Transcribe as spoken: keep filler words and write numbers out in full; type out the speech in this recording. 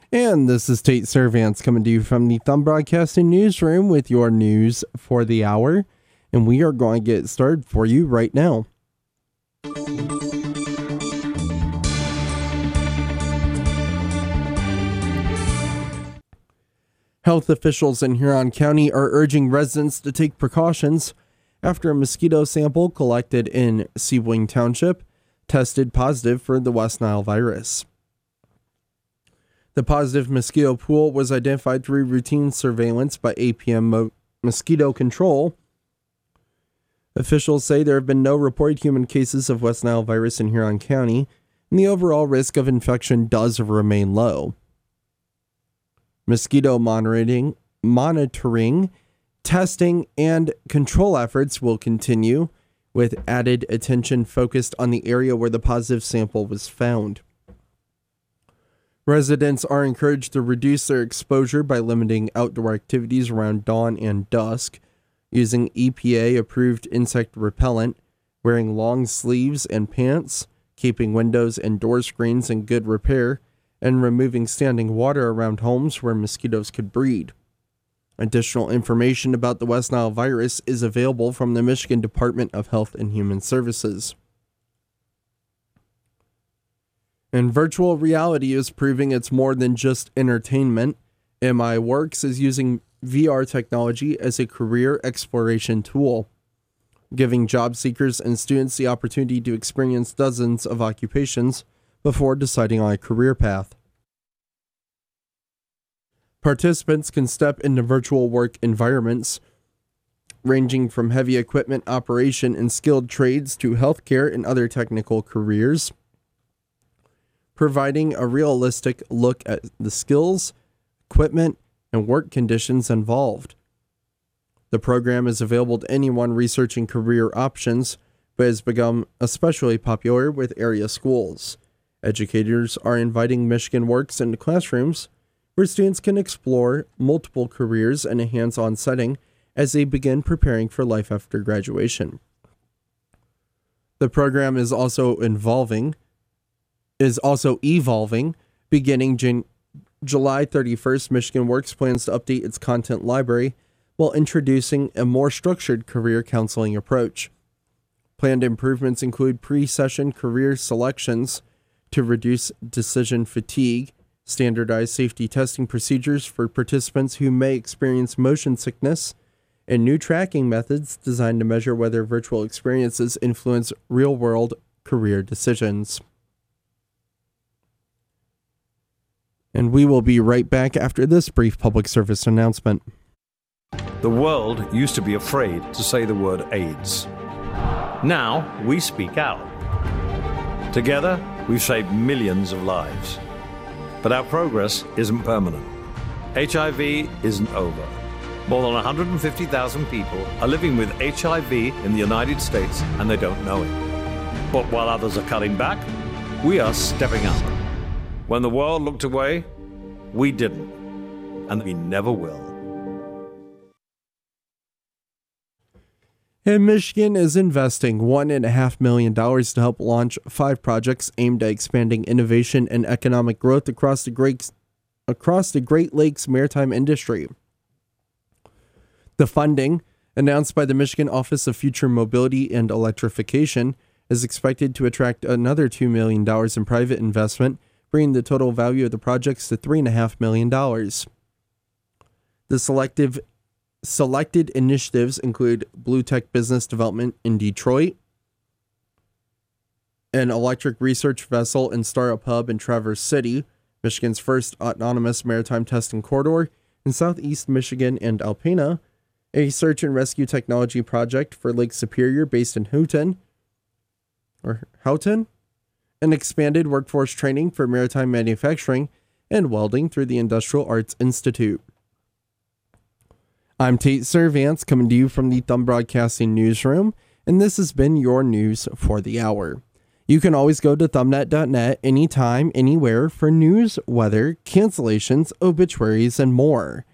And this is Tate Servants coming to you from the Thumb Broadcasting Newsroom with your news for the hour. And we are going to get started for you right now. Health officials in Huron County are urging residents to take precautions after a mosquito sample collected in Sebring Township tested positive for the West Nile virus. The positive mosquito pool was identified through routine surveillance by A P M Mo- Mosquito Control. Officials say there have been no reported human cases of West Nile virus in Huron County, and the overall risk of infection does remain low. Mosquito monitoring, monitoring, testing, and control efforts will continue, with added attention focused on the area where the positive sample was found. Residents are encouraged to reduce their exposure by limiting outdoor activities around dawn and dusk, using E P A-approved insect repellent, wearing long sleeves and pants, keeping windows and door screens in good repair, and removing standing water around homes where mosquitoes could breed. Additional information about the West Nile virus is available from the Michigan Department of Health and Human Services. And virtual reality is proving it's more than just entertainment. M I Works is using V R technology as a career exploration tool, giving job seekers and students the opportunity to experience dozens of occupations before deciding on a career path. Participants can step into virtual work environments, ranging from heavy equipment operation and skilled trades to healthcare and other technical careers, providing a realistic look at the skills, equipment, and work conditions involved. The program is available to anyone researching career options, but has become especially popular with area schools. Educators are inviting Michigan Works into classrooms where students can explore multiple careers in a hands-on setting as they begin preparing for life after graduation. The program is also involving is also evolving. Beginning Jan- July thirty-first, Michigan Works plans to update its content library while introducing a more structured career counseling approach. Planned improvements include pre-session career selections to reduce decision fatigue, standardized safety testing procedures for participants who may experience motion sickness, and new tracking methods designed to measure whether virtual experiences influence real-world career decisions. And we will be right back after this brief public service announcement. The world used to be afraid to say the word AIDS. Now we speak out. Together, we've saved millions of lives. But our progress isn't permanent. H I V isn't over. More than one hundred fifty thousand people are living with H I V in the United States and they don't know it. But while others are cutting back, we are stepping up. When the world looked away, we didn't. And we never will. And Michigan is investing one point five million dollars to help launch five projects aimed at expanding innovation and economic growth across the Great, across the Great Lakes maritime industry. The funding, announced by the Michigan Office of Future Mobility and Electrification, is expected to attract another two million dollars in private investment, bringing the total value of the projects to three point five million dollars. The selective Selected initiatives include Blue Tech Business Development in Detroit, an electric research vessel and startup hub in Traverse City, Michigan's first autonomous maritime testing corridor in southeast Michigan and Alpena, a search and rescue technology project for Lake Superior based in Houghton, or Houghton, an expanded workforce training for maritime manufacturing and welding through the Industrial Arts Institute. I'm Tate Servants coming to you from the Thumb Broadcasting Newsroom, and this has been your news for the hour. You can always go to thumbnet dot net anytime, anywhere for news, weather, cancellations, obituaries, and more.